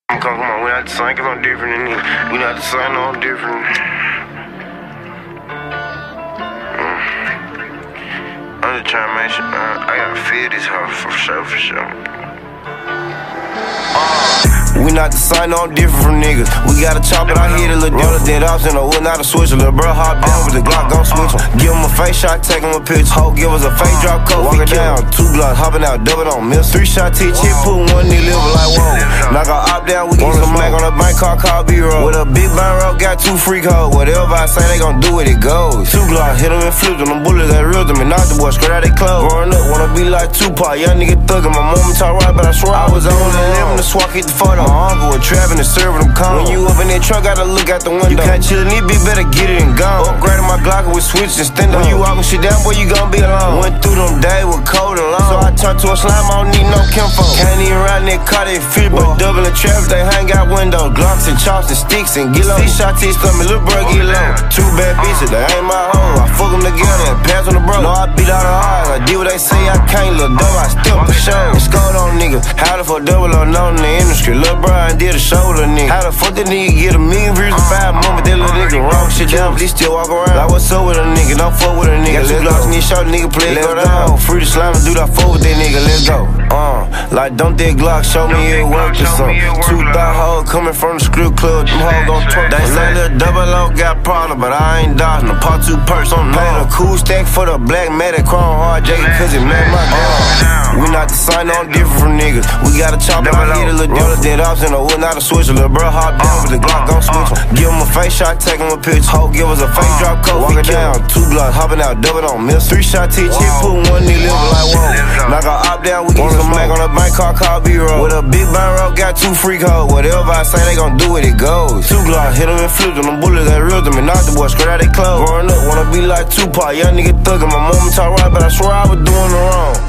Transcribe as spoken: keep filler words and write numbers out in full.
Come on, we not the same, cause I'm different than you. We not the same, no, I'm different. Mm. I'm just trying to make sure, uh, I gotta feel this hoe for sure, for sure. Uh. We not the same, no, I'm different from niggas. We gotta chop it, I hit a little different. Dead ops in the wood, not a switch. A little bro hop down with the Glock, gon' switch em. Give him a face shot, take him a picture. Ho, give us a face drop, coat, walk it down. Two Glocks, hopping out, double on miss. Three shot T chip, put one knee liver like whoa. Knock our op down, we get some mac on the bank car, call B-roll. With a big burn rope, got two freak hoes. Whatever I say, they gon' do it, it goes. Two Glocks, hit them and flipped them, them bullets, they reeled them and knocked the boy straight out they clothes. Growing up, wanna be like Tupac, young nigga thuggin'. My mama talk right, but I swear I was only living the swat, hit the photo. My uncle was trapping and serving them cones. When you up in that truck, gotta look out the window. You can't chill in this bitch, better get it and go. Upgraded my Glock with switches and stand up. When you walking shit down, boy, you gon' be alone. Went through them days with cold and long, so I turned to a slime, I don't need no kinfo. Can't even ride in that car, they fit, but double the traffic, they hang out windows. Glocks and chops and sticks and get low. Six shot T stomach, little bro get low. Two bad bitches, they ain't my hoe. I fuck them together and pass on the bro. No, I beat out the odds, I did what they say, I can't look dumb, I step for show. And scored on niggas, how the fuck double unknown in the industry. Lil' Brian did a shoulder nigga. How the fuck that nigga get a million views in five months, but that little nigga wrong shit down, but he still walk around. Like what's up with a nigga, don't fuck with a nigga. Got two blocks in this short nigga, play let's go down. Free the slime and do that fuck with that nigga, let's go. Uh, like don't that Glock show me it work or something. Two thought hoes coming from the script club, them hoes gon' twerk. They say little double O got problem, but I ain't dodging the part two purse on the paid a cool stack for the black medic, chrome hard jacket, cause it made my girl. We not the same, no, I'm different from niggas. We gotta chop it, I hit a little different. Dead ops in the wood, not a switch. A little bro hop down with the Glock, gon' switch em. Give him a face shot, take him a picture. Ho, give us a face drop, coat, walk it down. Two Glocks, hopping out, double on miss. Three shot T chip, put one knee liver like whoa. Knock our op down, we get some mac on the bank car, call B-roll. With a big burn rope, got two freak hoes. Whatever I say, they gon' do it, it goes. Two Glocks, hit them and flipped them, them bullets, they reeled them and knocked the boy straight out they clothes. Growing up, wanna be like Tupac, young nigga thuggin'. My mama talk right, but I swear I was doing the wrong.